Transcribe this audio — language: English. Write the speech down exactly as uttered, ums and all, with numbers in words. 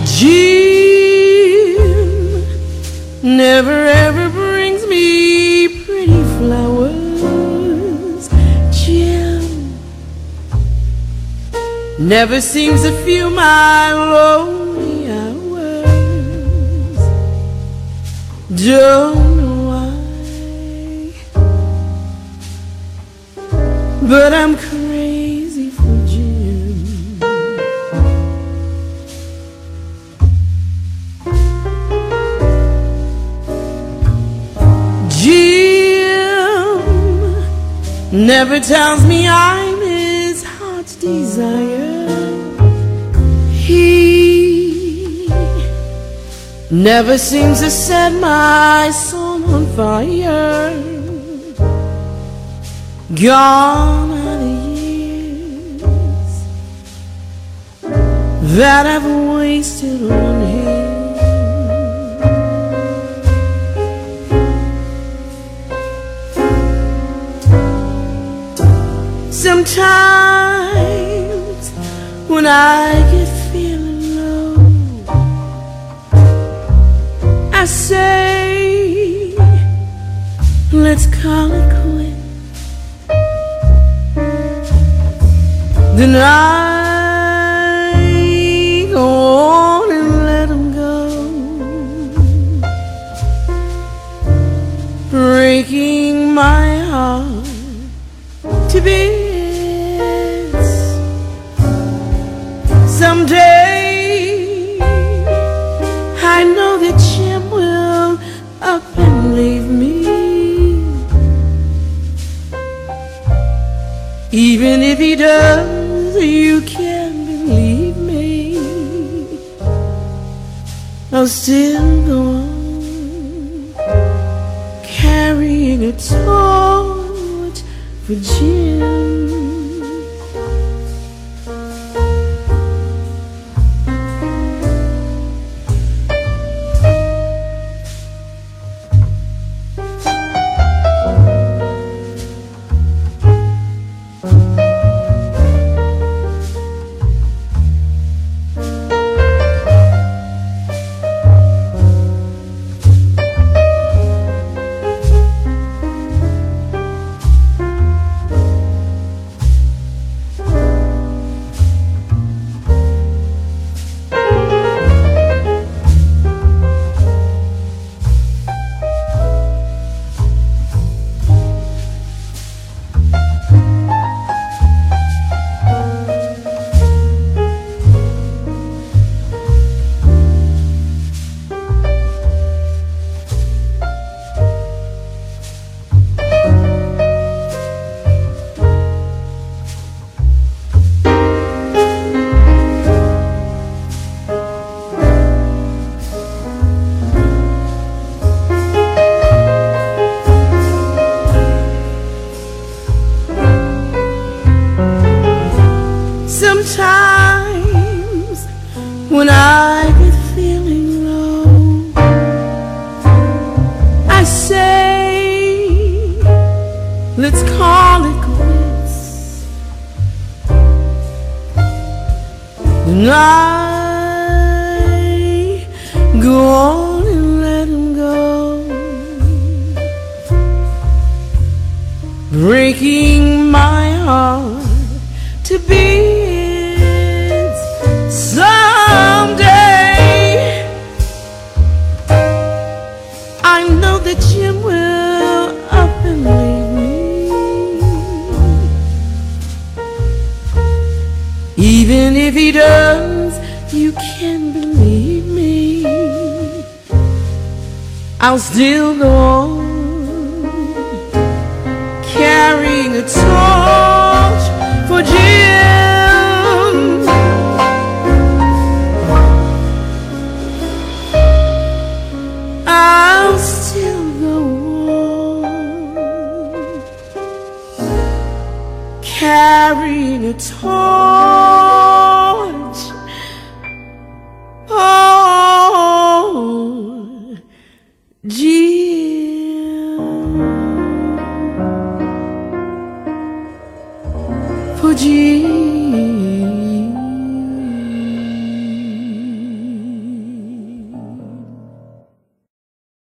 Jim never ever brings me pretty flowers. Jim never seems to feel my lonely hours. Don't know why, but I'm crazy for Jim. Jim never tells me I'm his heart's desire. He never seems to set my soul on fire. Gone are the years that I've wasted on him. Sometimes when I get feeling low, I say, let's call it quits. Then I go on and let him go, breaking my heart to bits. Someday I know that Jim will up and leave me. Even if he does, you can't believe me. I'll still go on carrying a torch for Jim. Sometimes when I get feeling low, I say, let's call it quits. And I go on and let him go, breaking my heart to be. Someday I know that Jim will up and leave me. Even if he does, you can't believe me. I'll still go on carrying a torch